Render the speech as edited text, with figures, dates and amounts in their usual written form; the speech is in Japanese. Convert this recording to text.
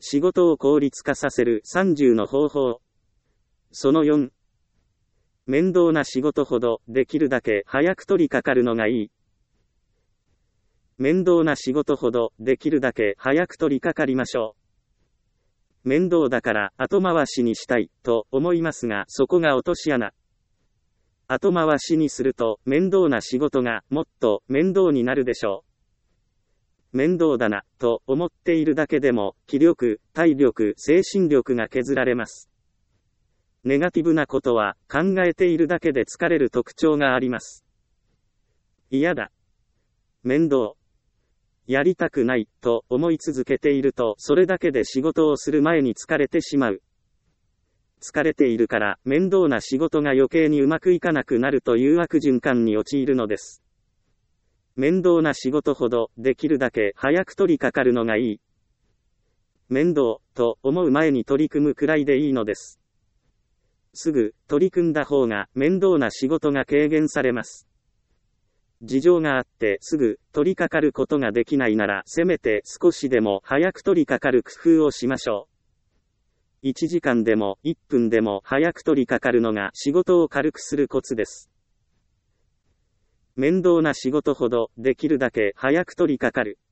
仕事を効率化させる30の方法。その4。面倒な仕事ほどできるだけ早く取り掛かるのがいい。面倒な仕事ほどできるだけ早く取り掛かりましょう。面倒だから後回しにしたいと思いますが、そこが落とし穴。後回しにすると面倒な仕事がもっと面倒になるでしょう。面倒だなと思っているだけでも気力、体力、精神力が削られます。ネガティブなことは考えているだけで疲れる特徴があります。嫌だ。面倒。やりたくないと思い続けていると、それだけで仕事をする前に疲れてしまう。疲れているから面倒な仕事が余計にうまくいかなくなるという悪循環に陥るのです。面倒な仕事ほどできるだけ早く取り掛かるのがいい。面倒と思う前に取り組むくらいでいいのです。すぐ取り組んだ方が面倒な仕事が軽減されます。事情があってすぐ取り掛かることができないなら、せめて少しでも早く取り掛かる工夫をしましょう。1時間でも1分でも早く取り掛かるのが仕事を軽くするコツです。面倒な仕事ほどできるだけ早く取り掛かる。